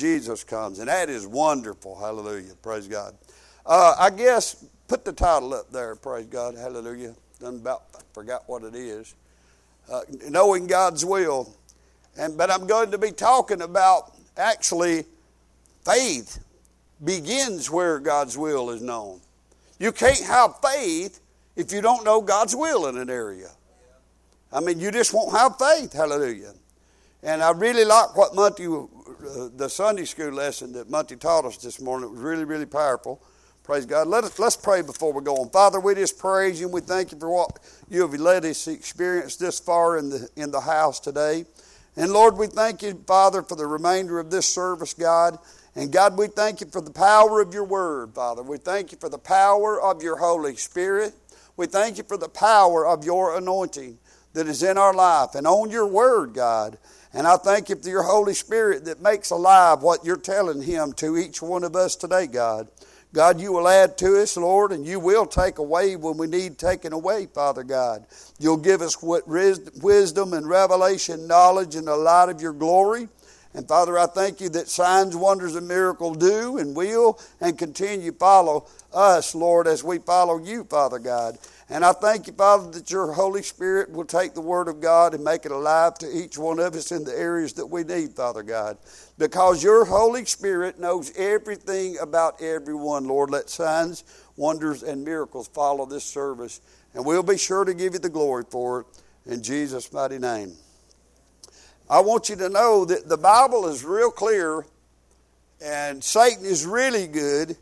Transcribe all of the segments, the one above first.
Jesus comes. And that is wonderful. Hallelujah. Praise God. I guess, put the title up there. Praise God. Hallelujah. Forgot what it is. Knowing God's will. But I'm going to be talking about actually faith begins where God's will is known. You can't have faith if you don't know God's will in an area. I mean, you just won't have faith. Hallelujah. And I really like what Monty, the Sunday school lesson that Monty taught us this morning. It was really, really powerful. Praise God. Let's pray before we go on. Father, we just praise you and we thank you for what you have let us experience this far in the house today. And Lord, we thank you, Father, for the remainder of this service, God. And God, we thank you for the power of your word, Father. We thank you for the power of your Holy Spirit. We thank you for the power of your anointing that is in our life and on your word, God. And I thank you for your Holy Spirit that makes alive what you're telling him to each one of us today, God. God, you will add to us, Lord, and you will take away when we need taken away, Father God. You'll give us wisdom and revelation, knowledge, and the light of your glory. And Father, I thank you that signs, wonders, and miracles do and will and continue follow us, Lord, as we follow you, Father God. And I thank you, Father, that your Holy Spirit will take the Word of God and make it alive to each one of us in the areas that we need, Father God. Because your Holy Spirit knows everything about everyone, Lord. Let signs, wonders, and miracles follow this service. And we'll be sure to give you the glory for it in Jesus' mighty name. I want you to know that the Bible is real clear and Satan is really good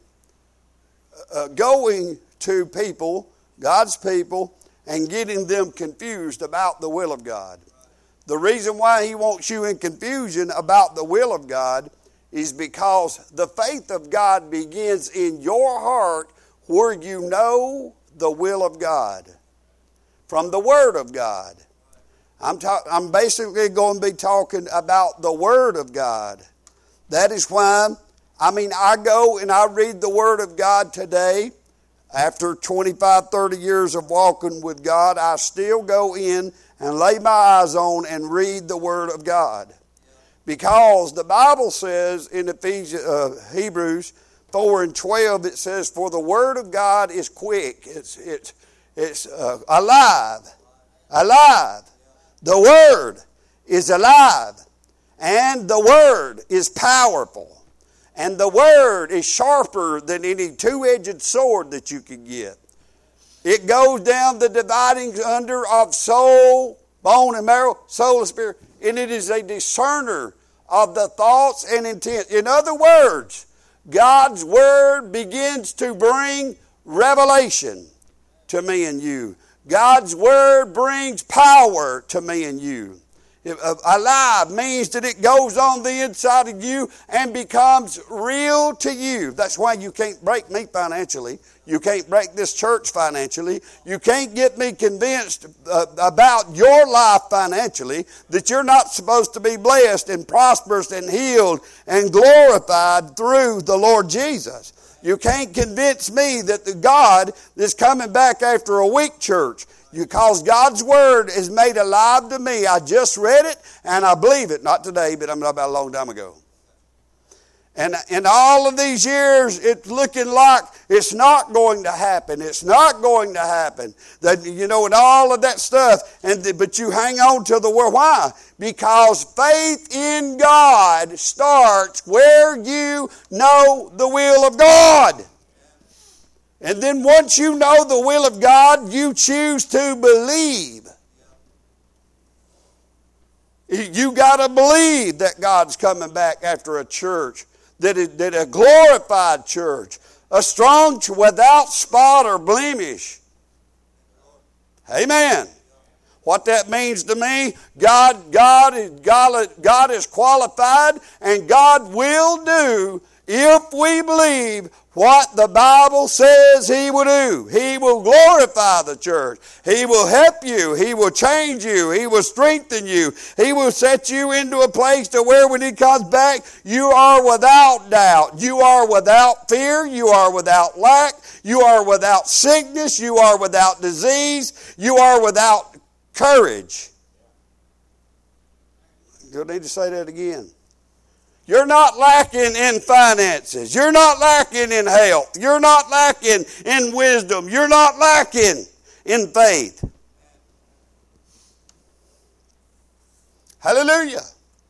going to people, God's people, and getting them confused about the will of God. The reason why he wants you in confusion about the will of God is because the faith of God begins in your heart where you know the will of God from the Word of God. I'm basically going to be talking about the Word of God. That is why, I go and I read the Word of God today. After 25, 30 years of walking with God, I still go in and lay my eyes on and read the Word of God. Because the Bible says in Hebrews 4 and 12, it says, for the Word of God is quick. It's alive. Alive. The Word is alive. And the Word is powerful. And the Word is sharper than any two-edged sword that you can get. It goes down the dividing under of soul, bone and marrow, soul and spirit. And it is a discerner of the thoughts and intent. In other words, God's Word begins to bring revelation to me and you. God's Word brings power to me and you. Alive means that it goes on the inside of you and becomes real to you. That's why you can't break me financially. You can't break this church financially. You can't get me convinced about your life financially that you're not supposed to be blessed and prosperous and healed and glorified through the Lord Jesus. You can't convince me that the God is coming back after a weak church. Because God's Word is made alive to me. I just read it and I believe it. Not today, but about a long time ago. And in all of these years, it's looking like it's not going to happen. It's not going to happen. And all of that stuff. But you hang on to the Word. Why? Because faith in God starts where you know the will of God. And then once you know the will of God, you choose to believe. You got to believe that God's coming back after a church, that a glorified church, a strong church without spot or blemish. Amen. What that means to me, God is qualified, and God will do if we believe what the Bible says He will do. He will glorify the church. He will help you. He will change you. He will strengthen you. He will set you into a place to where when He comes back, you are without doubt. You are without fear. You are without lack. You are without sickness. You are without disease. You are without courage. You'll need to say that again. You're not lacking in finances. You're not lacking in health. You're not lacking in wisdom. You're not lacking in faith. Hallelujah.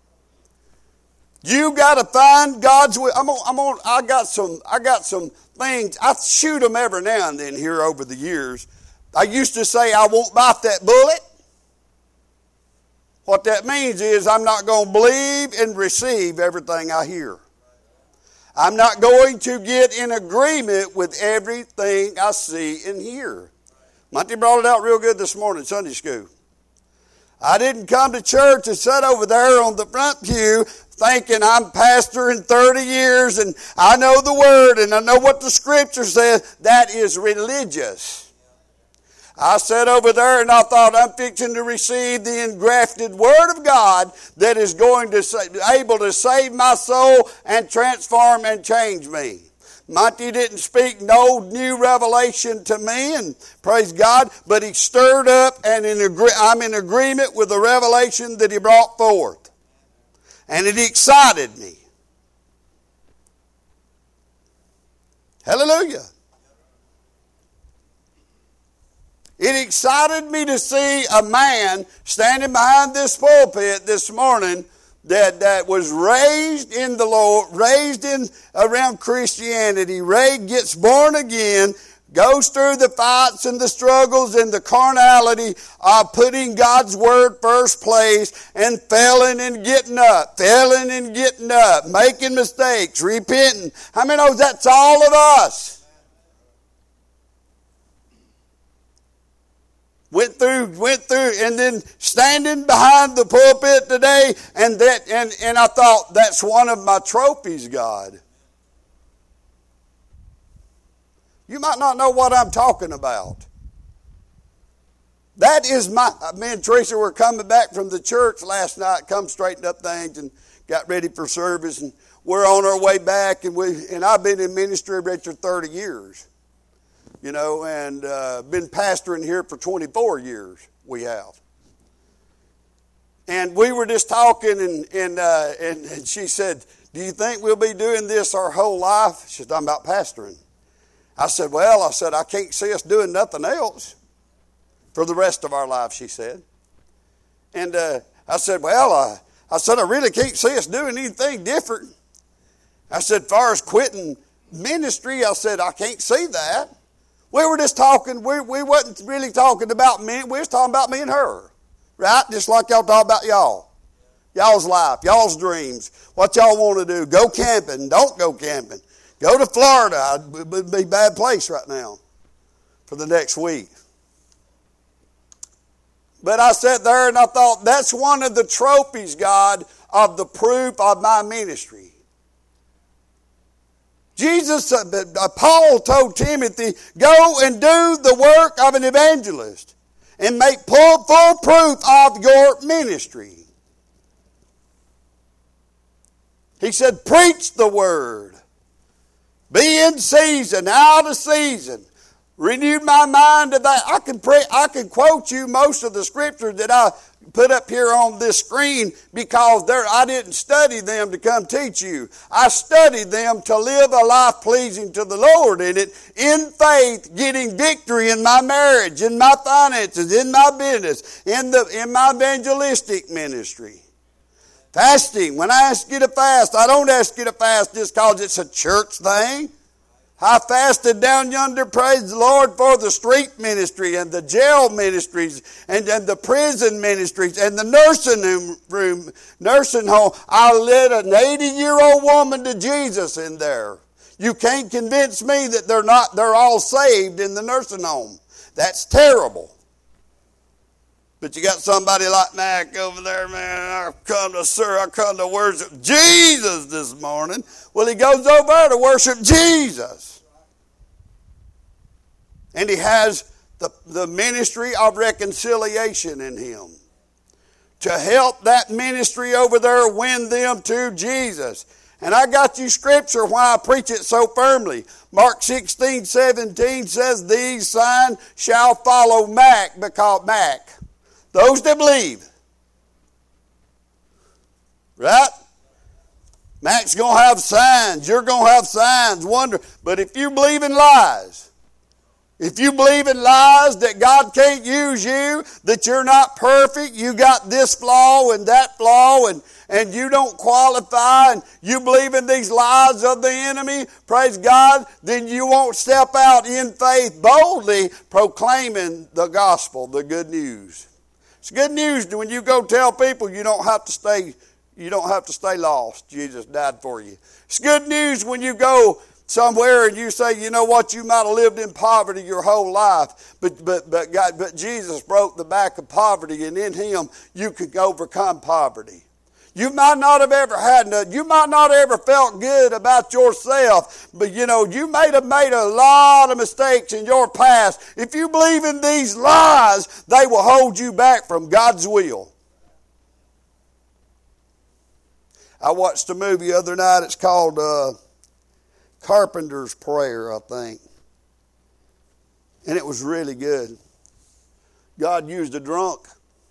You got to find God's will. I got some things. I shoot them every now and then here over the years. I used to say I won't bite that bullet. What that means is I'm not going to believe and receive everything I hear. I'm not going to get in agreement with everything I see and hear. Monty brought it out real good this morning, Sunday school. I didn't come to church and sit over there on the front pew thinking I'm pastoring 30 years and I know the Word and I know what the Scripture says. That is religious. I sat over there and I thought I'm fixing to receive the engrafted Word of God that is going to able to save my soul and transform and change me. Monty didn't speak no new revelation to me, and praise God, but he stirred up, and I'm in agreement with the revelation that he brought forth. And it excited me. Hallelujah. It excited me to see a man standing behind this pulpit this morning that was raised in the Lord, raised in around Christianity, gets born again, goes through the fights and the struggles and the carnality of putting God's Word first place and failing and getting up, making mistakes, repenting. How many knows that's all of us? Went through, and then standing behind the pulpit today, and I thought, that's one of my trophies, God. You might not know what I'm talking about. That is me and Teresa were coming back from the church last night, straightened up things and got ready for service, and we're on our way back, and I've been in ministry, Richard, 30 years. You know, and been pastoring here for 24 years, we have. And we were just talking, and she said, do you think we'll be doing this our whole life? She's talking about pastoring. I said, I can't see us doing nothing else for the rest of our life, she said. And I said, I really can't see us doing anything different. I said, as far as quitting ministry, I said, I can't see that. We were just talking, we wasn't really talking about me, we was talking about me and her. Right? Just like y'all talk about y'all. Y'all's life, y'all's dreams, what y'all want to do. Go camping, don't go camping. Go to Florida. It would be a bad place right now for the next week. But I sat there and I thought, that's one of the trophies, God, of the proof of my ministry. Paul told Timothy, go and do the work of an evangelist and make full proof of your ministry. He said, preach the word. Be in season, out of season. Renewed my mind to that. I can quote you most of the scriptures that I put up here on this screen because I didn't study them to come teach you. I studied them to live a life pleasing to the Lord in it, in faith, getting victory in my marriage, in my finances, in my business, in my evangelistic ministry. Fasting. When I ask you to fast, I don't ask you to fast just because it's a church thing. I fasted down yonder, praise the Lord, for the street ministry and the jail ministries and the prison ministries and the nursing home. I led an 80-year-old woman to Jesus in there. You can't convince me that they're all saved in the nursing home. That's terrible. But you got somebody like Mac over there, man. I come to worship Jesus this morning. Well, he goes over there to worship Jesus. And he has the ministry of reconciliation in him. To help that ministry over there win them to Jesus. And I got you scripture why I preach it so firmly. Mark 16:17 says, these signs shall follow Mac. Those that believe. Right? Mac's going to have signs. You're going to have signs, wonder. But if you believe in lies, if you believe in lies that God can't use you, that you're not perfect, you got this flaw and that flaw, and you don't qualify, and you believe in these lies of the enemy, praise God, then you won't step out in faith boldly proclaiming the gospel, the good news. It's good news when you go tell people you don't have to stay lost. Jesus died for you. It's good news when you go somewhere and you say, you know what, you might have lived in poverty your whole life, but Jesus broke the back of poverty, and in Him you could overcome poverty. You might not have ever you might not have ever felt good about yourself, but you may have made a lot of mistakes in your past. If you believe in these lies, they will hold you back from God's will. I watched a movie the other night. It's called Carpenter's Prayer, I think. And it was really good. God used a drunk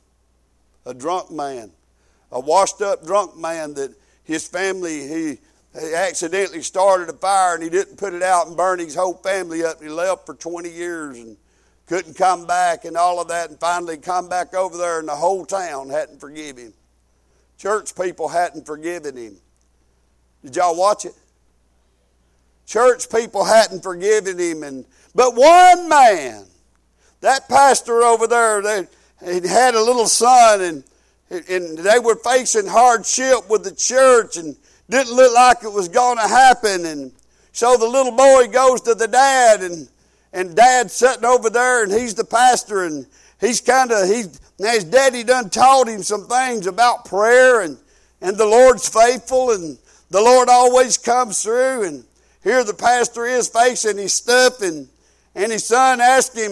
man, a washed up drunk man that his family, he accidentally started a fire and he didn't put it out and burned his whole family up. He left for 20 years and couldn't come back and all of that, and finally come back over there and the whole town hadn't forgiven him. Church people hadn't forgiven him. Did y'all watch it? Church people hadn't forgiven him. But one man, that pastor over there, he had a little son, and they were facing hardship with the church and didn't look like it was going to happen. And so the little boy goes to the dad, and dad's sitting over there, and he's the pastor, and now his daddy done taught him some things about prayer, and the Lord's faithful, and the Lord always comes through. And here the pastor is facing his stuff, and his son asked him,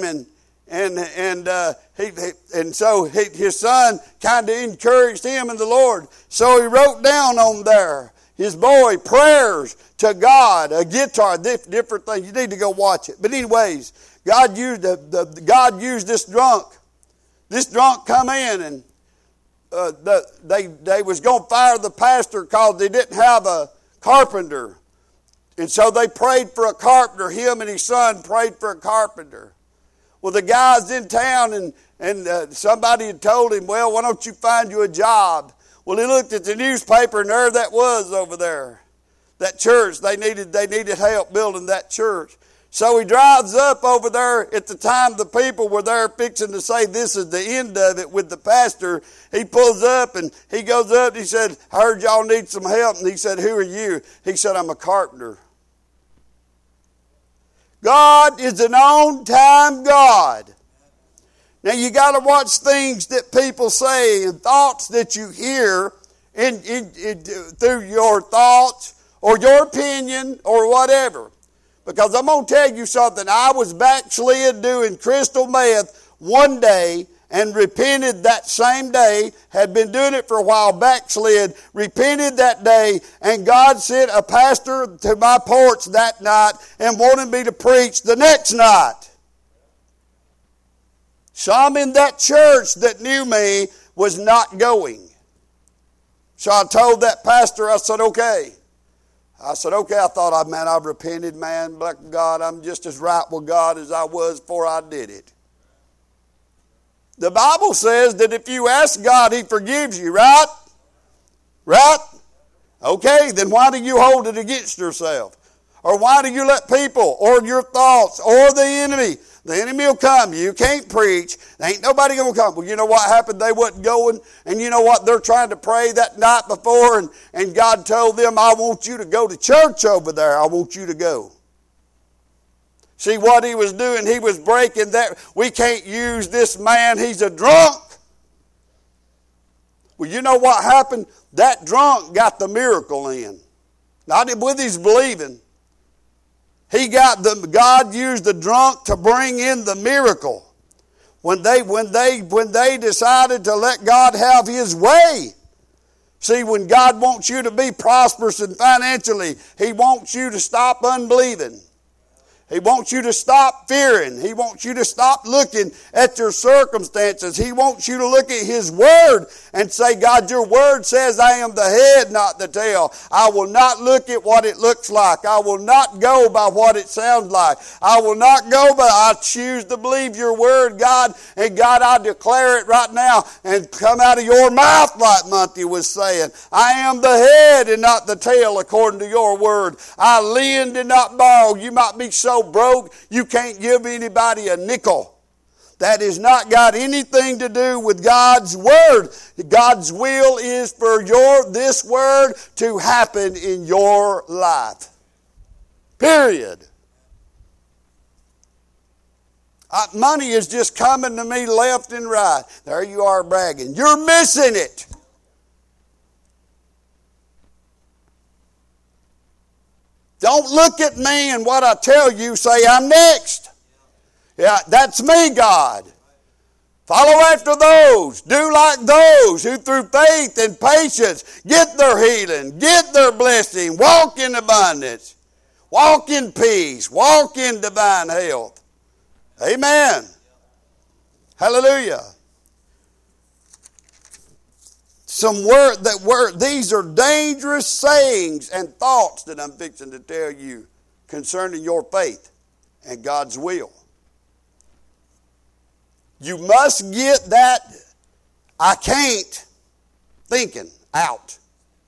so his son kind of encouraged him in the Lord. So he wrote down on there, his boy, prayers to God, a guitar, different things. You need to go watch it. But anyways, God used this drunk. This drunk come in, and they was going to fire the pastor because they didn't have a carpenter. And so they prayed for a carpenter. Him and his son prayed for a carpenter. Well, the guy's in town, and somebody had told him, well, why don't you find you a job? Well, he looked at the newspaper, and there that was over there. That church, they needed help building that church. So he drives up over there. At the time the people were there fixing to say this is the end of it with the pastor, he pulls up and he goes up and he said, I heard y'all need some help. And he said, who are you? He said, I'm a carpenter. God is an on-time God. Now you got to watch things that people say and thoughts that you hear through your thoughts or your opinion or whatever. Because I'm going to tell you something. I was backslid doing crystal meth one day and repented that same day. Had been doing it for a while, backslid, repented that day, and God sent a pastor to my porch that night and wanted me to preach the next night. Some in that church that knew me was not going. So I told that pastor, I said, okay. I thought, I've repented, man. Black God, I'm just as right with God as I was before I did it. The Bible says that if you ask God, He forgives you, right? Right? Okay, then why do you hold it against yourself? Or why do you let people or your thoughts or the enemy will come. You can't preach. There ain't nobody going to come. Well, you know what happened? They wasn't going. And you know what? They're trying to pray that night before. And God told them, I want you to go to church over there. I want you to go. See what he was doing? He was breaking that. We can't use this man. He's a drunk. Well, you know what happened? That drunk got the miracle in. Not with his believing. God used the drunk to bring in the miracle. When they decided to let God have His way. See, when God wants you to be prosperous and financially, He wants you to stop unbelieving. He wants you to stop fearing. He wants you to stop looking at your circumstances. He wants you to look at His Word and say, God, your Word says I am the head, not the tail. I will not look at what it looks like. I will not go by what it sounds like. I will not go by, I choose to believe your Word, God. And God, I declare it right now and come out of your mouth like Monty was saying. I am the head and not the tail according to your Word. I lend and not borrow. You might be so broke you can't give anybody a nickel. That has not got anything to do with God's Word. God's will is for this Word to happen in your life. Period. Money is just coming to me left and right. There you are bragging. You're missing it. Don't look at me and what I tell you say I'm next. Yeah, that's me, God. Follow after those. Do like those who through faith and patience get their healing, get their blessing, walk in abundance, walk in peace, walk in divine health. Amen. Hallelujah. These are dangerous sayings and thoughts that I'm fixing to tell you concerning your faith and God's will. You must get that I can't thinking out.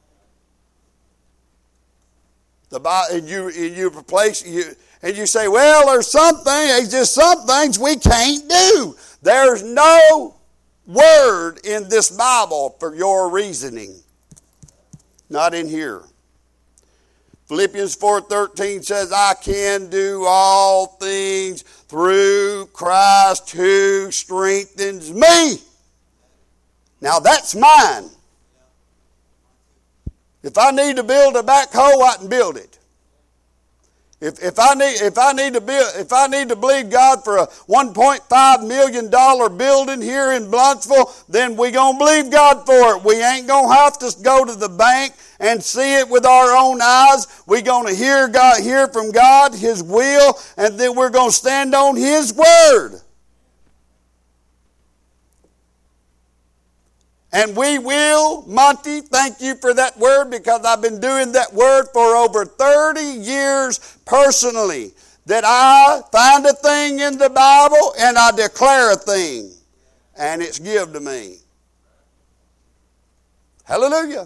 And you replace and you say, well, there's just some things we can't do. There's no word in this Bible for your reasoning. Not in here. Philippians 4:13 says, I can do all things through Christ who strengthens me. Now that's mine. If I need to build a backhoe, I can build it. If I need to believe God for a $1.5 million building here in Blunsville, then we're going to believe God for it. We ain't going to have to go to the bank and see it with our own eyes. We're going to hear from God, His will, and then we're going to stand on His Word. And we will, Monty, thank you for that word, because I've been doing that word for over 30 years personally. That I find a thing in the Bible and I declare a thing. And it's given to me. Hallelujah.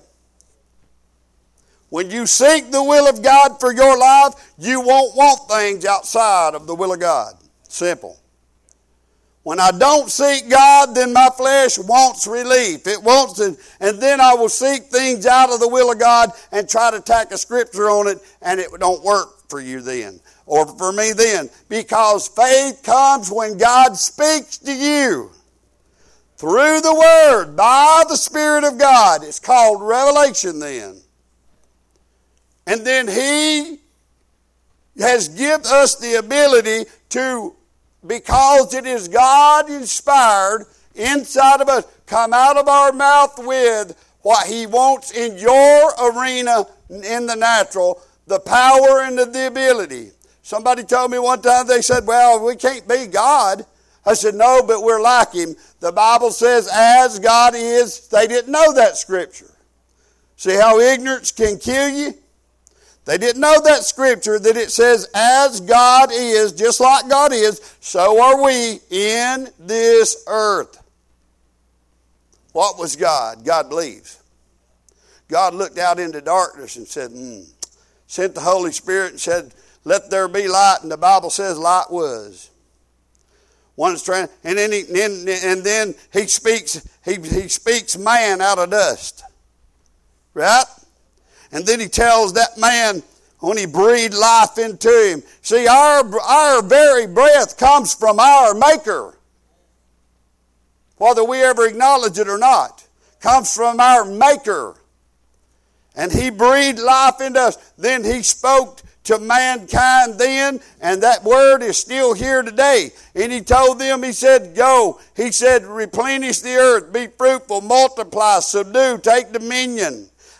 When you seek the will of God for your life, you won't want things outside of the will of God. Simple. When I don't seek God, then my flesh wants relief. It wants it, and then I will seek things out of the will of God and try to tack a scripture on it, and it don't work for you then, or for me then. Because faith comes when God speaks to you through the Word, by the Spirit of God. It's called revelation then. And then He has given us the ability to, because it is God inspired inside of us, come out of our mouth with what He wants in your arena in the natural, the power and the ability. Somebody told me one time, they said, well, we can't be God. I said, no, but we're like Him. The Bible says, as God is. They didn't know that scripture. See how ignorance can kill you? They didn't know that scripture, that it says, as God is, just like God is, so are we in this earth. What was God? God believes. God looked out into darkness and said, sent the Holy Spirit and said, let there be light, and the Bible says light was. One is trying, and then he speaks man out of dust. Right? And then He tells that man, when He breathed life into him. See, our very breath comes from our Maker. Whether we ever acknowledge it or not. Comes from our Maker. And He breathed life into us. Then He spoke to mankind then, and that word is still here today. And He told them, He said, go. He said, replenish the earth, be fruitful, multiply, subdue, take dominion.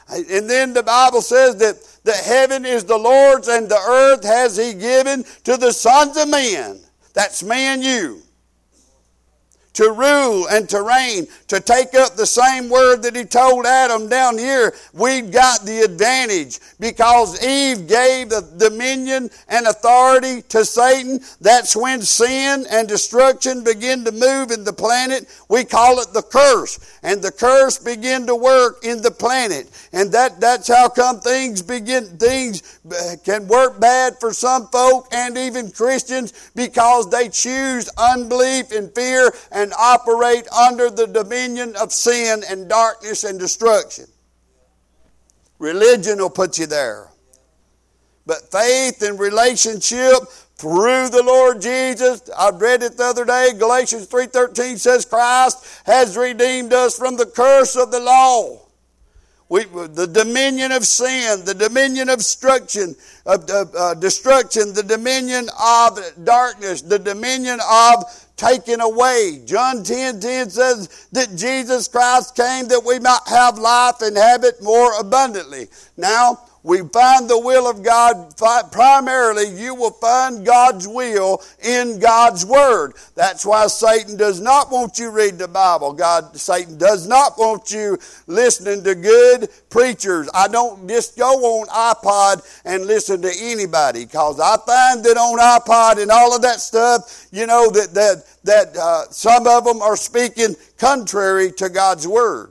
And then the Bible says that heaven is the Lord's and the earth has He given to the sons of men. That's me and you. To rule and to reign, to take up the same word that He told Adam down here. We've got the advantage because Eve gave the dominion and authority to Satan. That's when sin and destruction begin to move in the planet. We call it the curse. And the curse began to work in the planet. And that's how come things can work bad for some folk and even Christians, because they choose unbelief and fear and operate under the dominion of sin and darkness and destruction. Religion will put you there. But faith and relationship through the Lord Jesus, I read it the other day, Galatians 3:13 says Christ has redeemed us from the curse of the law. The dominion of sin, the dominion of destruction, the dominion of darkness, the dominion of taken away. John 10:10 says that Jesus Christ came that we might have life and have it more abundantly. Now, we find the will of God. Primarily, you will find God's will in God's Word. That's why Satan does not want you reading the Bible. Satan does not want you listening to good preachers. I don't just go on iPod and listen to anybody, because I find that on iPod and all of that stuff, that some of them are speaking contrary to God's Word.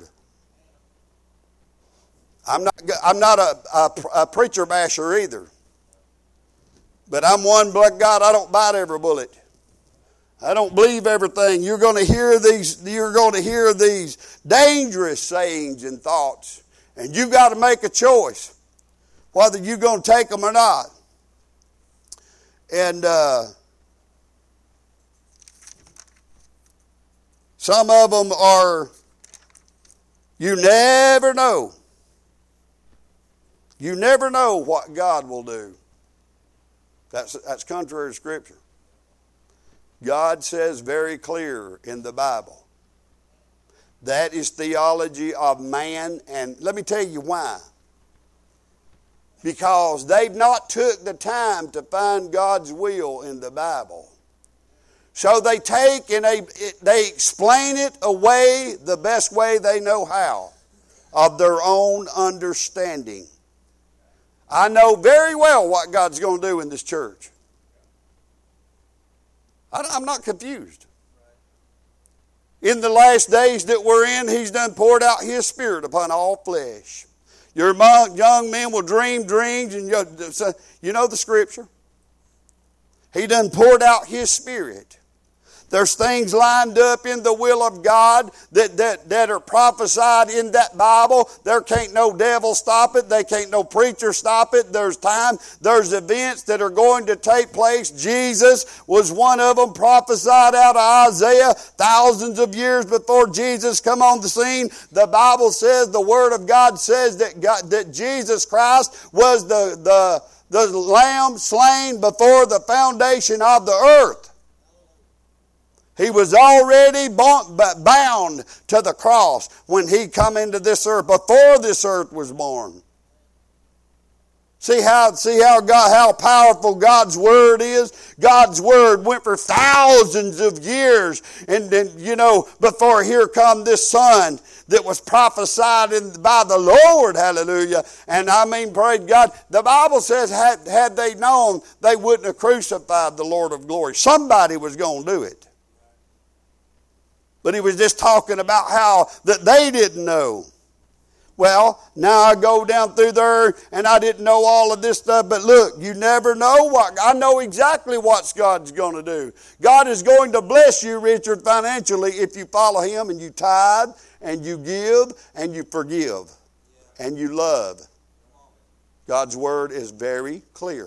I'm not a preacher basher either. But I'm one, black God, I don't bite every bullet. I don't believe everything. You're going to hear these dangerous sayings and thoughts. And you've got to make a choice whether you're going to take them or not. And some of them are, you never know. You never know what God will do. That's contrary to Scripture. God says very clear in the Bible. That is theology of man, and let me tell you why. Because they've not took the time to find God's will in the Bible. So they take and they explain it away the best way they know how, of their own understanding. I know very well what God's going to do in this church. I'm not confused. In the last days that we're in, He's done poured out His Spirit upon all flesh. Your young men will dream dreams, and you know the Scripture. He done poured out His Spirit. There's things lined up in the will of God that are prophesied in that Bible. There can't no devil stop it. They can't no preacher stop it. There's time. There's events that are going to take place. Jesus was one of them, prophesied out of Isaiah thousands of years before Jesus come on the scene. The Bible says, the Word of God says that Jesus Christ was the Lamb slain before the foundation of the earth. He was already bound to the cross when He come into this earth, before this earth was born. See how powerful God's Word is? God's Word went for thousands of years, and then, before here come this Son that was prophesied by the Lord, hallelujah. And I mean, praise God, the Bible says had they known, they wouldn't have crucified the Lord of glory. Somebody was going to do it. But He was just talking about how that they didn't know. Well, now I go down through there and I didn't know all of this stuff. But look, you never know what. I know exactly what God's going to do. God is going to bless you, Richard, financially if you follow Him and you tithe and you give and you forgive and you love. God's Word is very clear.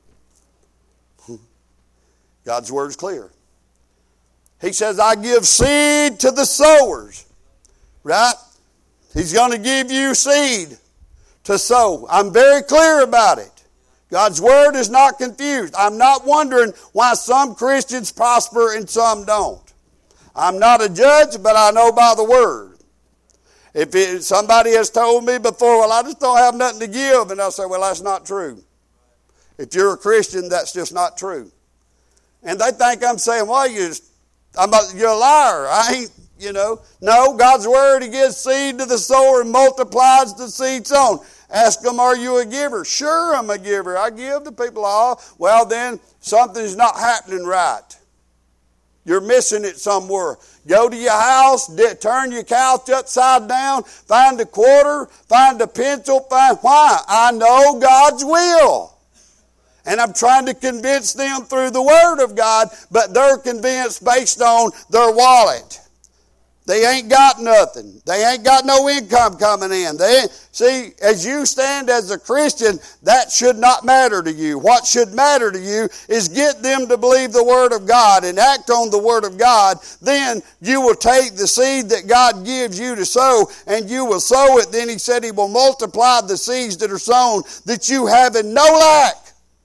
God's Word is clear. He says, I give seed to the sowers. Right? He's going to give you seed to sow. I'm very clear about it. God's Word is not confused. I'm not wondering why some Christians prosper and some don't. I'm not a judge, but I know by the Word. If somebody has told me before, well, I just don't have nothing to give, and I'll say, well, that's not true. If you're a Christian, that's just not true. And they think I'm saying, well, you're a liar. I ain't, No, God's word, He gives seed to the sower and multiplies the seed sown. Ask them, are you a giver? Sure, I'm a giver. I give to people all. Well, then something's not happening right. You're missing it somewhere. Go to your house, turn your couch upside down, find a quarter, find a pencil, why? I know God's will. And I'm trying to convince them through the Word of God, but they're convinced based on their wallet. They ain't got nothing. They ain't got no income coming in. See, as you stand as a Christian, that should not matter to you. What should matter to you is get them to believe the Word of God and act on the Word of God. Then you will take the seed that God gives you to sow, and you will sow it. Then He said He will multiply the seeds that are sown, that you have in no lack.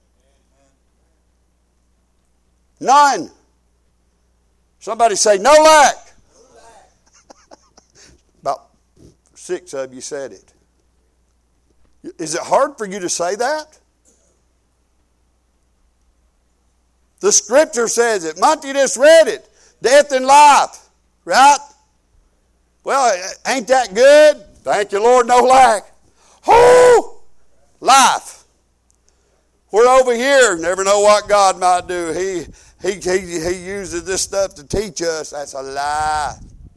None. Somebody say, no lack. About 6 of you said it. Is it hard for you to say that? The Scripture says it. Monty just read it. Death and life. Right? Well, ain't that good? Thank you, Lord, no lack. Oh, life. We're over here. Never know what God might do. He uses this stuff to teach us. That's a lie.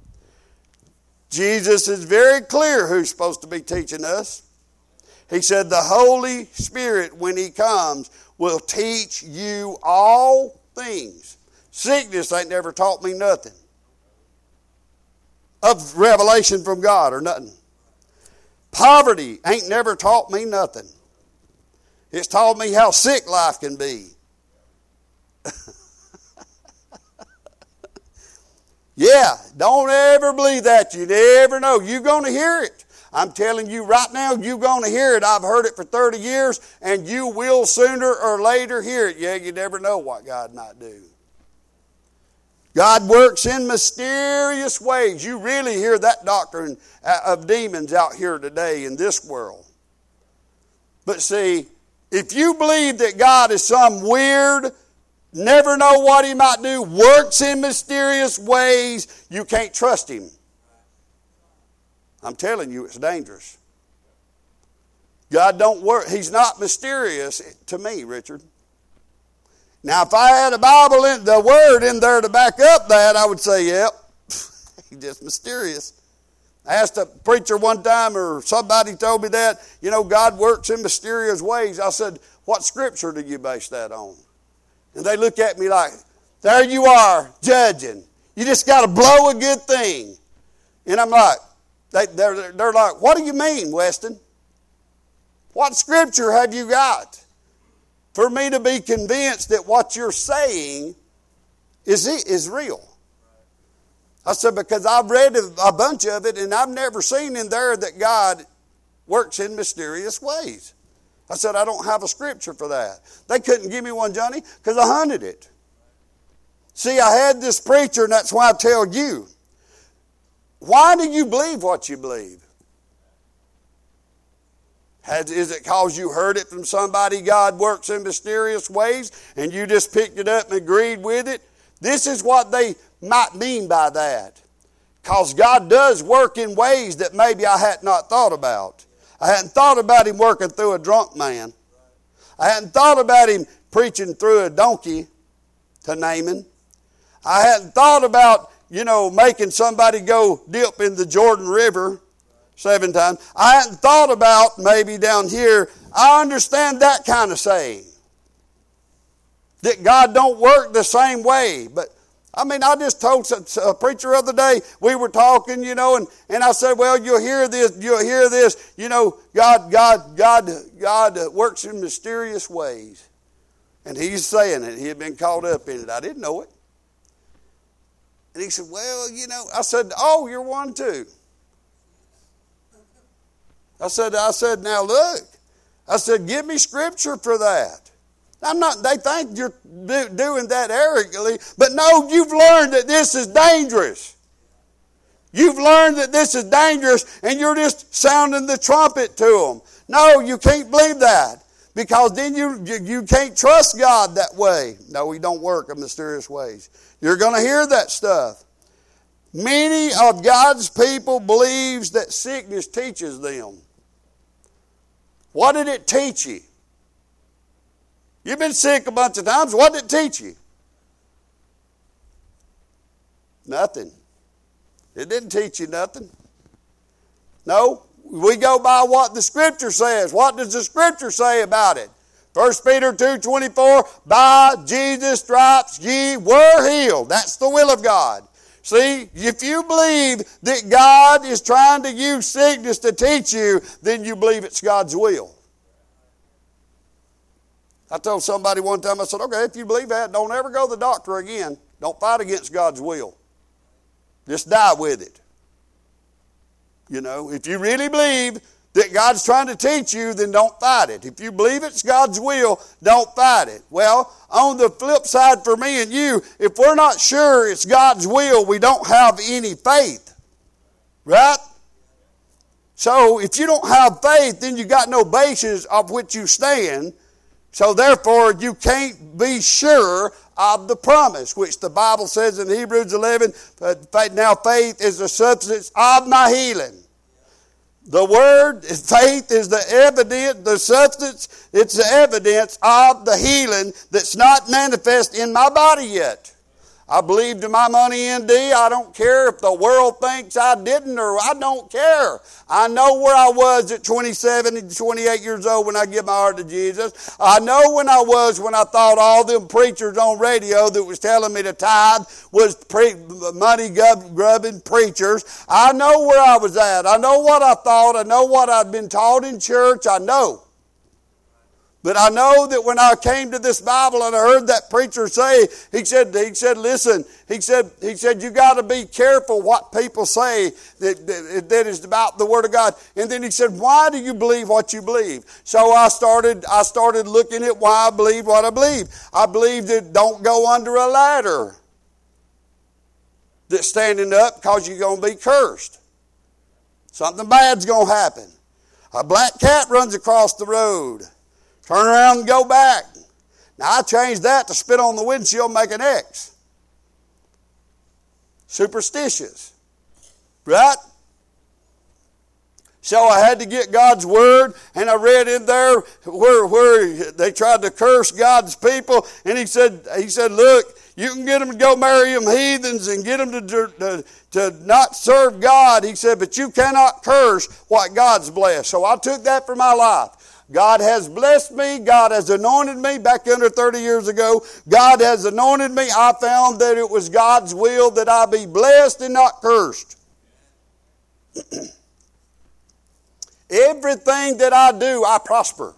Jesus is very clear who's supposed to be teaching us. He said the Holy Spirit, when He comes, will teach you all things. Sickness ain't never taught me nothing of revelation from God or nothing. Poverty ain't never taught me nothing. It's taught me how sick life can be. Yeah, don't ever believe that. You never know. You're going to hear it. I'm telling you right now, you're going to hear it. I've heard it for 30 years, and you will sooner or later hear it. Yeah, you never know what God might do. God works in mysterious ways. You really hear that doctrine of demons out here today in this world. But see, if you believe that God is some weird, never know what He might do, works in mysterious ways, you can't trust Him. I'm telling you, it's dangerous. God don't work. He's not mysterious to me, Richard. Now, if I had a Bible, the Word in there to back up that, I would say, yep, He's just mysterious. I asked a preacher one time, or somebody told me that, God works in mysterious ways. I said, what Scripture do you base that on? And they look at me like, there you are, judging. You just got to blow a good thing. And I'm like, they're like, what do you mean, Weston? What Scripture have you got for me to be convinced that what you're saying is real? I said, because I've read a bunch of it, and I've never seen in there that God works in mysterious ways. I said, I don't have a Scripture for that. They couldn't give me one, Johnny, because I hunted it. See, I had this preacher, and that's why I tell you. Why do you believe what you believe? Is it because you heard it from somebody, God works in mysterious ways, and you just picked it up and agreed with it? This is what they might mean by that. Because God does work in ways that maybe I had not thought about. I hadn't thought about Him working through a drunk man. I hadn't thought about Him preaching through a donkey to Naaman. I hadn't thought about, making somebody go dip in the Jordan River 7 times. I hadn't thought about maybe down here. I understand that kind of saying. That God don't work the same way. But I just told a preacher the other day, we were talking, and I said, well, you'll hear this, God works in mysterious ways. And he's saying it. He had been caught up in it. I didn't know it. And he said, well, I said, oh, you're one too. I said, now look. I said, give me Scripture for that. They think you're doing that arrogantly, but no, you've learned that this is dangerous. You've learned that this is dangerous and you're just sounding the trumpet to them. No, you can't believe that because then you can't trust God that way. No, He don't work in mysterious ways. You're going to hear that stuff. Many of God's people believes that sickness teaches them. What did it teach you? You've been sick a bunch of times. What did it teach you? Nothing. It didn't teach you nothing. No, we go by what the Scripture says. What does the Scripture say about it? 1 Peter 2:24, by Jesus' stripes ye were healed. That's the will of God. See, if you believe that God is trying to use sickness to teach you, then you believe it's God's will. I told somebody one time, I said, okay, if you believe that, don't ever go to the doctor again. Don't fight against God's will. Just die with it. You know, if you really believe that God's trying to teach you, then don't fight it. If you believe it's God's will, don't fight it. Well, on the flip side for me and you, if we're not sure it's God's will, we don't have any faith. Right? So if you don't have faith, then you got no basis of which you stand. So therefore, you can't be sure of the promise, which the Bible says in Hebrews 11, now faith is the substance of my healing. The word, faith is the evidence, the substance, it's the evidence of the healing that's not manifest in my body yet. I believed in my money ND. I don't care if the world thinks I didn't, or I don't care. I know where I was at 27 and 28 years old when I gave my heart to Jesus. I know when I was when I thought all them preachers on radio that was telling me to tithe was money grubbing preachers. I know where I was at. I know what I thought. I know what I'd been taught in church. I know. But I know that when I came to this Bible and I heard that preacher say, he said, listen, he said, you got to be careful what people say that is about the Word of God. And then he said, why do you believe what you believe? So I started looking at why I believe what I believe. I believe that don't go under a ladder that's standing up because you're going to be cursed. Something bad's going to happen. A black cat runs across the road. Turn around and go back. Now, I changed that to spit on the windshield and make an X. Superstitious. Right? So I had to get God's Word, and I read in there where they tried to curse God's people, and he said, look, you can get them to go marry them heathens and get them to not serve God. He said, but you cannot curse what God's blessed. So I took that for my life. God has blessed me. God has anointed me back under 30 years ago. God has anointed me. I found that it was God's will that I be blessed and not cursed. Everything that I do, I prosper.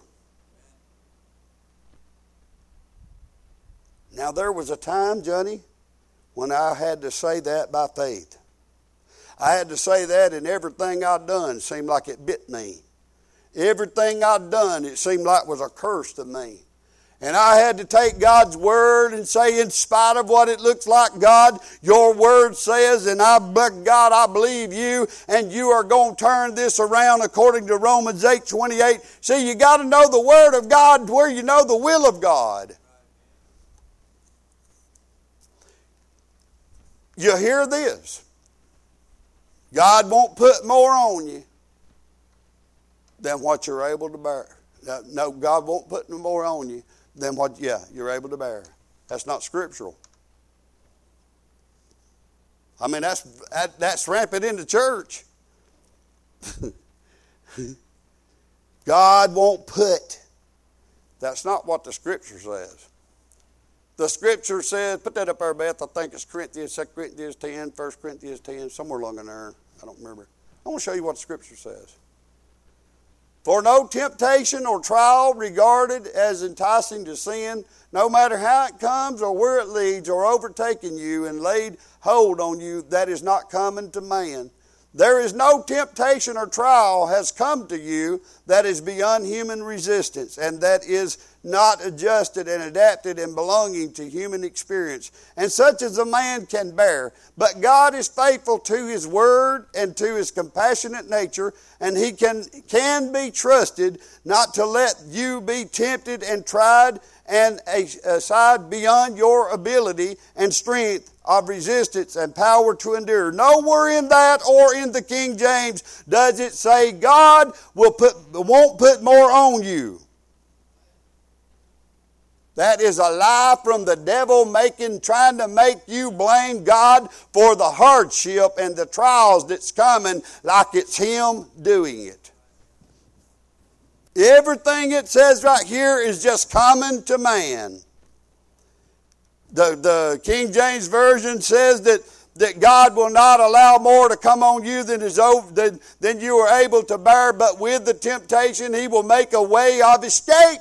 Now, there was a time, Johnny, when I had to say that by faith. I had to say that in everything I'd done seemed like it bit me. Everything I'd done, it seemed like was a curse to me. And I had to take God's Word and say, in spite of what it looks like, God, your Word says, and God, I believe you, and you are going to turn this around according to Romans 8:28. See, you got to know the Word of God where you know the will of God. You hear this. God won't put more on you than what you're able to bear. No, God won't put no more on you than what, you're able to bear. That's not scriptural. I mean, that's rampant in the church. God won't put. That's not what the Scripture says. The Scripture says, put that up there, Beth. I think it's 2 Corinthians 10, 1 Corinthians 10, somewhere along in there. I don't remember. I want to show you what the Scripture says. For no temptation or trial regarded as enticing to sin, no matter how it comes or where it leads or overtaking you and laid hold on you, that is not common to man. There is no temptation or trial has come to you that is beyond human resistance, and that is not adjusted and adapted and belonging to human experience, and such as a man can bear. But God is faithful to His word and to His compassionate nature, and He can be trusted not to let you be tempted and tried and aside beyond your ability and strength of resistance and power to endure. Nowhere in that or in the King James does it say God won't put more on you. That is a lie from the devil trying to make you blame God for the hardship and the trials that's coming like it's Him doing it. Everything it says right here is just common to man. The King James Version says that God will not allow more to come on you than you are able to bear, but with the temptation He will make a way of escape.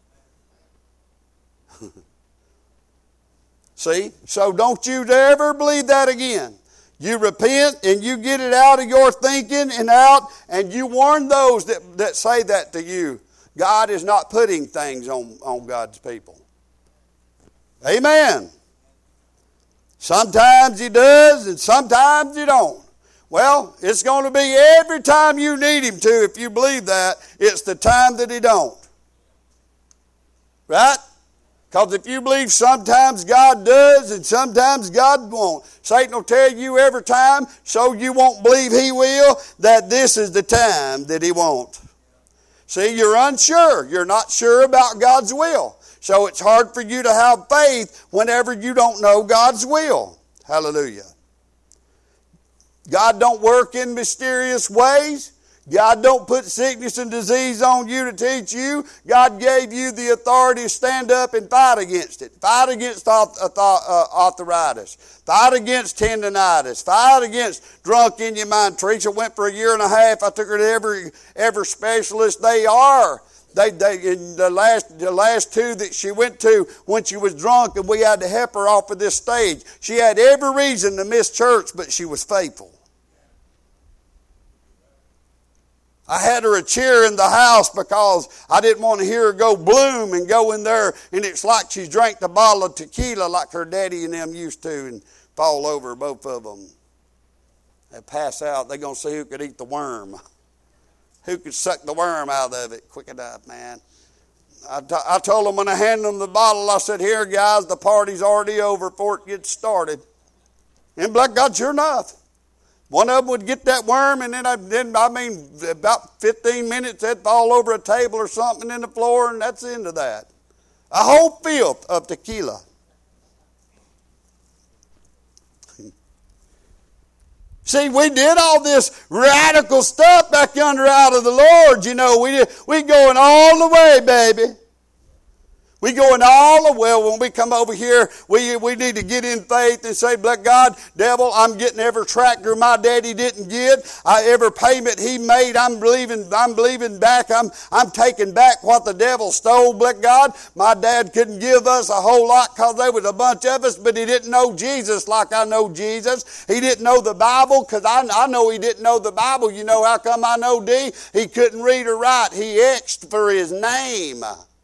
See? So don't you ever believe that again. You repent and you get it out of your thinking and out, and you warn those that say that to you. God is not putting things on God's people. Amen. Sometimes He does and sometimes He don't. Well, it's going to be every time you need Him to. If you believe that, it's the time that He don't. Right? Because if you believe sometimes God does and sometimes God won't, Satan will tell you every time, so you won't believe He will, that this is the time that He won't. See, you're unsure. You're not sure about God's will. So it's hard for you to have faith whenever you don't know God's will. Hallelujah. God don't work in mysterious ways. God don't put sickness and disease on you to teach you. God gave you the authority to stand up and fight against it. Fight against arthritis. Fight against tendonitis. Fight against drunk in your mind. Teresa went for 1.5 years. I took her to every specialist they are. They in the last two that she went to when she was drunk, and we had to help her off of this stage. She had every reason to miss church, but she was faithful. I had her a chair in the house because I didn't want to hear her go bloom and go in there, and it's like she's drank the bottle of tequila like her daddy and them used to and fall over, both of them. They pass out. They're going to see who could eat the worm. Who could suck the worm out of it quick enough, man. I told them when I handed them the bottle, I said, here, guys, the party's already over before it gets started. And black God, sure enough. One of them would get that worm, and then about 15 minutes, they'd fall over a table or something in the floor, and that's the end of that. A whole filth of tequila. See, we did all this radical stuff back yonder out of the Lord, you know. We going all the way, baby. We going all the way. When we come over here, we need to get in faith and say, "Bless God, devil, I'm getting every tractor my daddy didn't get. Every payment he made, I'm believing back. I'm taking back what the devil stole. Bless God, my dad couldn't give us a whole lot because there was a bunch of us, but he didn't know Jesus like I know Jesus. He didn't know the Bible because I know he didn't know the Bible. You know how come I know, D? He couldn't read or write. He X'd for his name.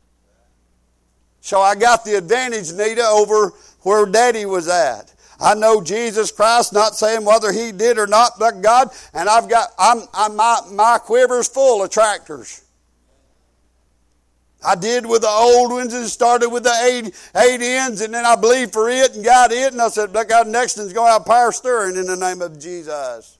So I got the advantage, Nita, over where Daddy was at. I know Jesus Christ, not saying whether he did or not, but God, and my quiver's full of tractors. I did with the old ones and started with the eight ends, and then I believed for it and got it, and I said, "Look, God, next one's going to have power stirring in the name of Jesus."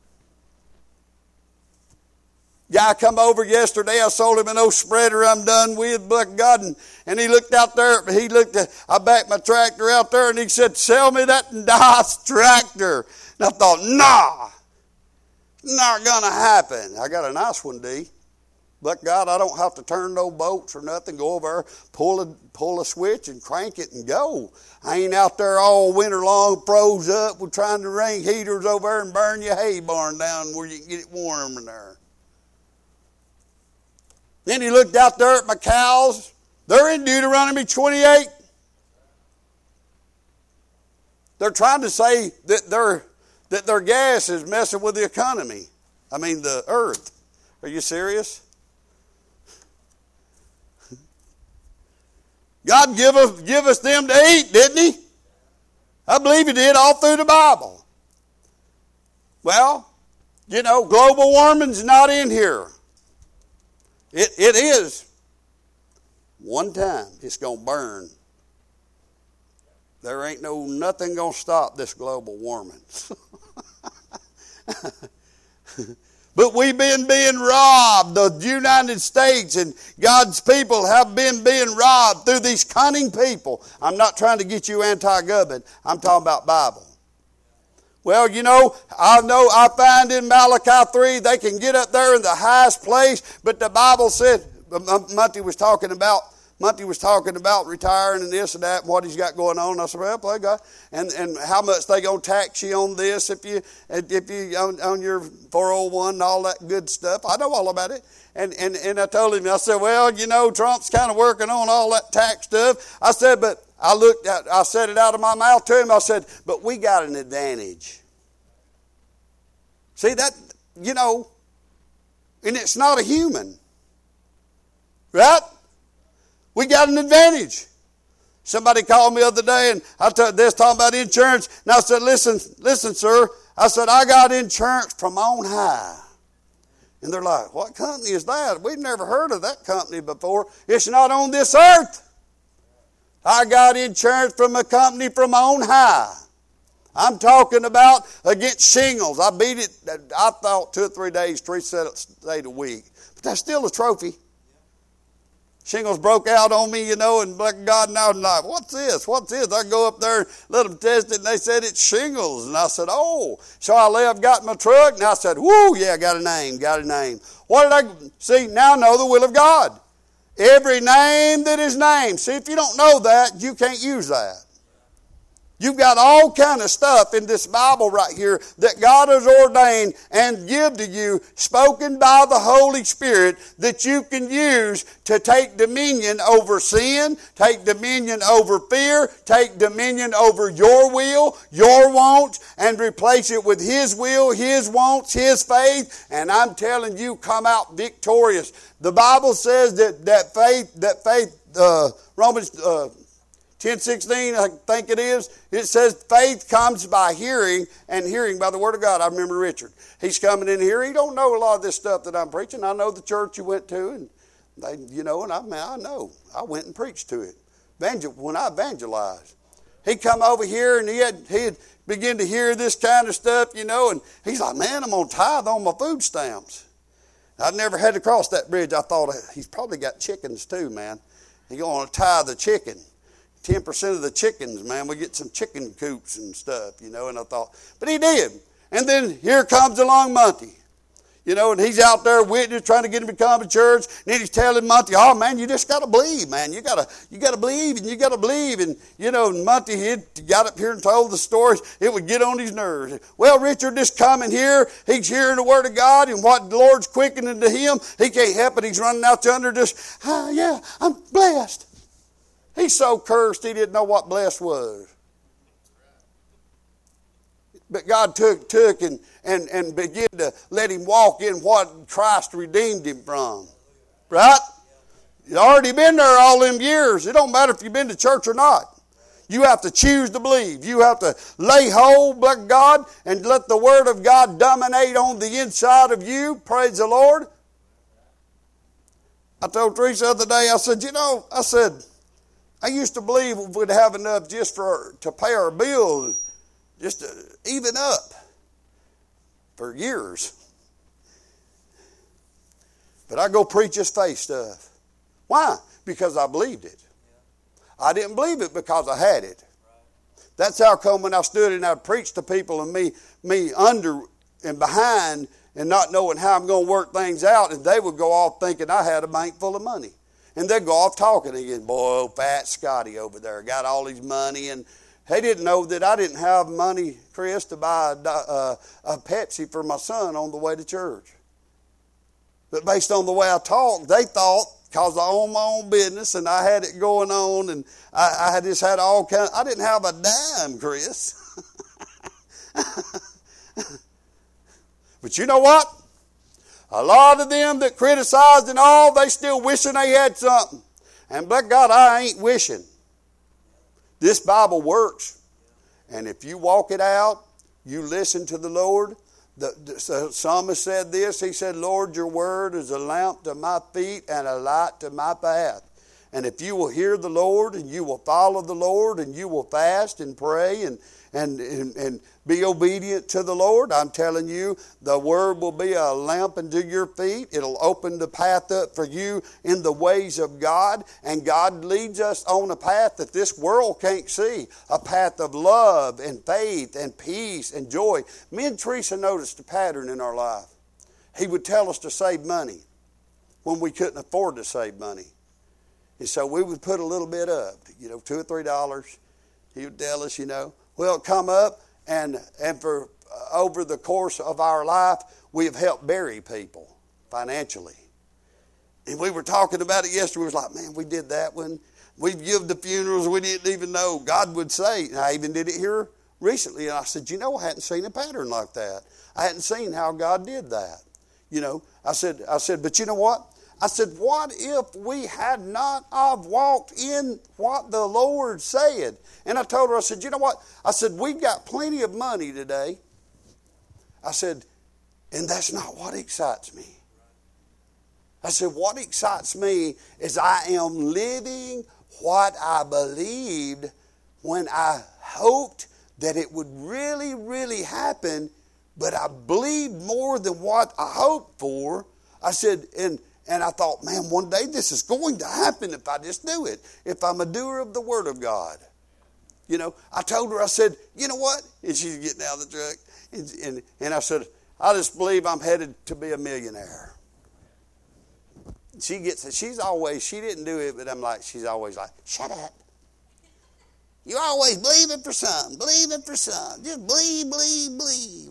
Guy come over yesterday. I sold him an old spreader I'm done with, but God, and he looked out there. I backed my tractor out there, and he said, "Sell me that nice tractor." And I thought, nah, not gonna happen. I got a nice one, D. But God, I don't have to turn no bolts or nothing. Go over there, pull a switch, and crank it and go. I ain't out there all winter long froze up with trying to ring heaters over there and burn your hay barn down where you can get it warm in there. Then he looked out there at my cows. They're in Deuteronomy 28. They're trying to say that that their gas is messing with the economy. I mean, the earth. Are you serious? God give us them to eat, didn't He? I believe He did all through the Bible. Well, you know, global warming's not in here. It is. One time, it's going to burn. There ain't nothing going to stop this global warming. But we've been being robbed. The United States and God's people have been being robbed through these cunning people. I'm not trying to get you anti-government. I'm talking about Bible. Well, you know I find in Malachi 3, they can get up there in the highest place, but the Bible said, Monty was talking about retiring and this and that and what he's got going on. I said, well, play God. And how much they going to tax you on this if you on your 401 and all that good stuff. I know all about it. And I told him, I said, well, you know, Trump's kind of working on all that tax stuff. I said, but I said it out of my mouth to him. I said, but we got an advantage. See that, you know, and it's not a human. Right? We got an advantage. Somebody called me the other day and they was talking about insurance. And I said, listen, sir. I said, I got insurance from on high. And they're like, what company is that? We've never heard of that company before. It's not on this earth. I got insurance from a company from on high. I'm talking about against shingles. I beat it, I thought 2 or 3 days, 3 days a week. But that's still a trophy. Shingles broke out on me, you know, and like God, now I'm like, what's this? I go up there and let them test it, and they said it's shingles. And I said, oh. So I left, got in my truck, and I said, whoo, yeah, got a name. What did I see? Now I know the will of God. Every name that is named. See, if you don't know that, you can't use that. You've got all kind of stuff in this Bible right here that God has ordained and give to you, spoken by the Holy Spirit, that you can use to take dominion over sin, take dominion over fear, take dominion over your will, your wants, and replace it with His will, His wants, His faith. And I'm telling you, come out victorious. The Bible says that faith, Romans 10:16, I think it is. It says faith comes by hearing, and hearing by the Word of God. I remember Richard. He's coming in here. He don't know a lot of this stuff that I'm preaching. I know the church you went to, and they, you know, and I know. I went and preached to it. When I evangelized, he come over here and he had begun to hear this kind of stuff, you know, and he's like, man, I'm gonna tithe on my food stamps. I'd never had to cross that bridge. I thought he's probably got chickens too, man. He's gonna tithe the chicken. 10% of the chickens, man, we get some chicken coops and stuff, you know, and I thought, but he did. And then here comes along Monty, you know, and he's out there witness, trying to get him to come to church, and then he's telling Monty, oh, man, you just got to believe, man, you got to believe, and you got to believe, and, you know, and Monty, he got up here and told the stories, it would get on his nerves. Well, Richard just coming here, he's hearing the Word of God, and what the Lord's quickening to him, he can't help it, he's running out yonder just, yeah, I'm blessed. He's so cursed he didn't know what blessed was. But God took and began to let him walk in what Christ redeemed him from. Right? You've already been there all them years. It don't matter if you've been to church or not. You have to choose to believe. You have to lay hold by God and let the Word of God dominate on the inside of you. Praise the Lord. I told Teresa the other day, I said, you know, I used to believe we'd have enough just to pay our bills, just to even up for years. But I go preach this faith stuff. Why? Because I believed it. I didn't believe it because I had it. That's how come when I stood and I preached to people and me under and behind and not knowing how I'm going to work things out, and they would go off thinking I had a bank full of money. And they'd go off talking again. Boy, old fat Scotty over there got all his money. And they didn't know that I didn't have money, Chris, to buy a Pepsi for my son on the way to church. But based on the way I talked, they thought, because I own my own business and I had it going on, and I just had all kinds. I didn't have a dime, Chris. But you know what? A lot of them that criticized and all, they still wishing they had something. And bless God, I ain't wishing. This Bible works. And if you walk it out, you listen to the Lord. The psalmist said this. He said, Lord, your word is a lamp to my feet and a light to my path. And if you will hear the Lord and you will follow the Lord and you will fast and pray and be obedient to the Lord, I'm telling you, the word will be a lamp unto your feet. It'll open the path up for you in the ways of God. And God leads us on a path that this world can't see. A path of love and faith and peace and joy. Me and Teresa noticed a pattern in our life. He would tell us to save money when we couldn't afford to save money. And so we would put a little bit up, $2 or $3. He would tell us, well, it'd come up, and for over the course of our life, we have helped bury people financially. And we were talking about it yesterday. We was like, man, we did that one. We give the funerals we didn't even know God would say. And I even did it here recently. And I said, I hadn't seen a pattern like that. I hadn't seen how God did that. I said, but you know what? I said, what if we had not have walked in what the Lord said? And I told her, I said, you know what? I said, we've got plenty of money today. I said, and that's not what excites me. I said, what excites me is I am living what I believed when I hoped that it would really, really happen, but I believed more than what I hoped for. I said, and I thought, man, one day this is going to happen if I just do it. If I'm a doer of the Word of God. I told her, I said, you know what? And she's getting out of the truck. And I said, I just believe I'm headed to be a millionaire. She didn't do it, but she's always like, shut up. You always believing for something. Just believe.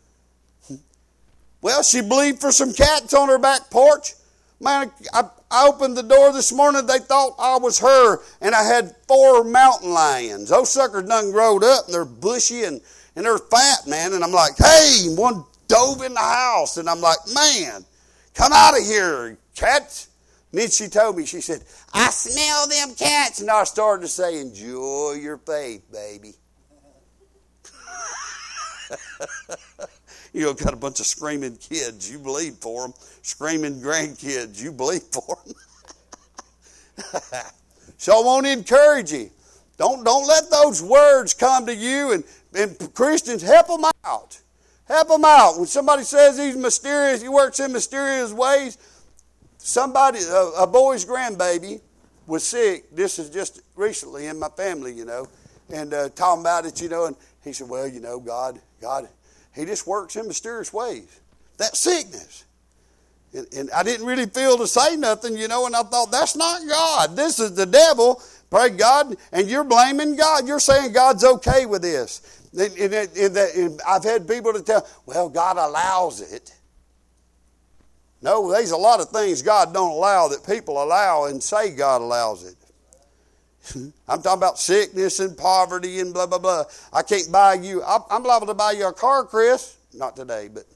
Well, she believed for some cats on her back porch. Man, I opened the door this morning. They thought I was her, and I had 4 mountain lions. Those suckers done growed up, and they're bushy, and they're fat, man. And I'm like, hey, one dove in the house. And I'm like, man, come out of here, cats. And then she told me, she said, I smell them cats. And I started to say, enjoy your faith, baby. Got a bunch of screaming kids. You believe for them. Screaming grandkids. You believe for them. So I want to encourage you. Don't let those words come to you. And Christians, help them out. Help them out. When somebody says he's mysterious, he works in mysterious ways. A boy's grandbaby was sick. This is just recently in my family, and talking about it, and he said, well, God, He just works in mysterious ways. That sickness. And I didn't really feel to say nothing, and I thought, that's not God. This is the devil. Pray God. And you're blaming God. You're saying God's okay with this. And I've had people to tell, well, God allows it. No, there's a lot of things God don't allow that people allow and say God allows it. I'm talking about sickness and poverty and blah, blah, blah. I can't buy you. I'm liable to buy you a car, Chris. Not today, but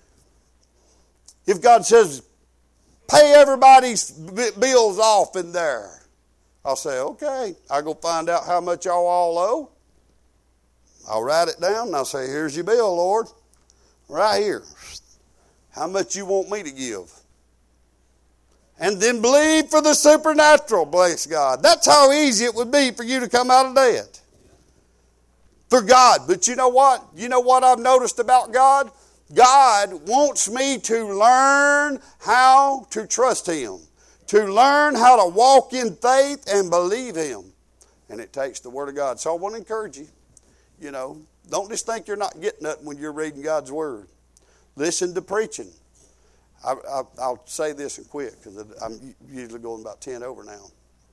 if God says, pay everybody's bills off in there, I'll say, okay. I'll go find out how much y'all all owe. I'll write it down and I'll say, here's your bill, Lord. Right here. How much you want me to give? And then believe for the supernatural, bless God. That's how easy it would be for you to come out of debt. For God. But you know what? You know what I've noticed about God? God wants me to learn how to trust Him. To learn how to walk in faith and believe Him. And it takes the Word of God. So I want to encourage you. Don't just think you're not getting nothing when you're reading God's Word. Listen to preaching. I'll say this and quit because I'm usually going about 10 over now.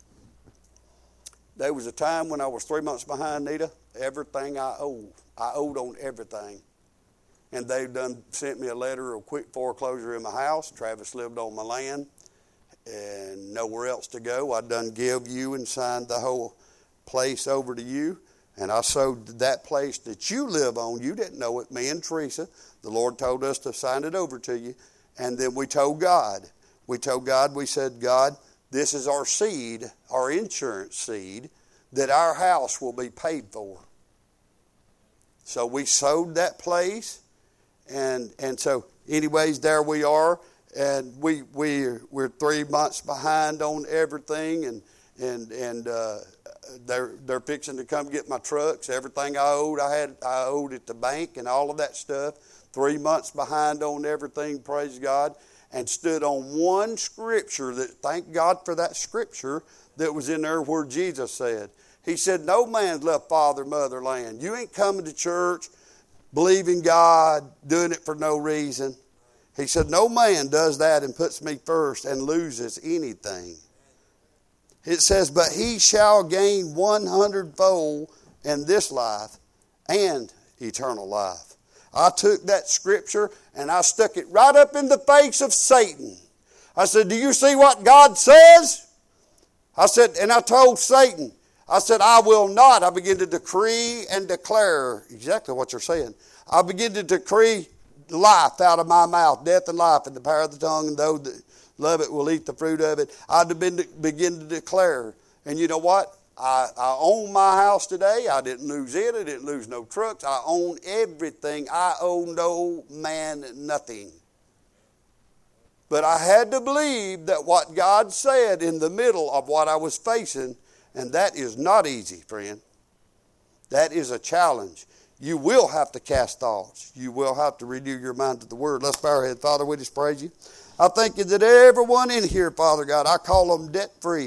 There was a time when I was 3 months behind, Nita. Everything I owed on everything. And they done sent me a letter of quick foreclosure in my house. Travis lived on my land and nowhere else to go. I done give you and signed the whole place over to you. And I sowed that place that you live on. You didn't know it. Me and Teresa. The Lord told us to sign it over to you. And then we told God. We said, God, this is our seed, our insurance seed, that our house will be paid for. So we sowed that place. And so anyways, there we are. And we're 3 months behind on everything. And they're fixing to come get my trucks. Everything I owed at the bank and all of that stuff. 3 months behind on everything, praise God. And stood on one scripture that, thank God for that scripture that was in there where Jesus said. He said, no man's left father, mother, land. You ain't coming to church, believing God, doing it for no reason. He said, no man does that and puts me first and loses anything. It says, but he shall gain 100-fold in this life and eternal life. I took that scripture and I stuck it right up in the face of Satan. I said, do you see what God says? I said, and I told Satan, I said, I will not. I began to decree and declare exactly what you're saying. I began to decree life out of my mouth, death and life in the power of the tongue, and those that love it will eat the fruit of it. I begin to declare. And you know what? I own my house today. I didn't lose it. I didn't lose no trucks. I own everything. I owe no man nothing. But I had to believe that what God said in the middle of what I was facing, and that is not easy, friend. That is a challenge. You will have to cast thoughts. You will have to renew your mind to the Word. Let's bow our head. Father, we just praise you. I thank you that everyone in here, Father God, I call them debt-free.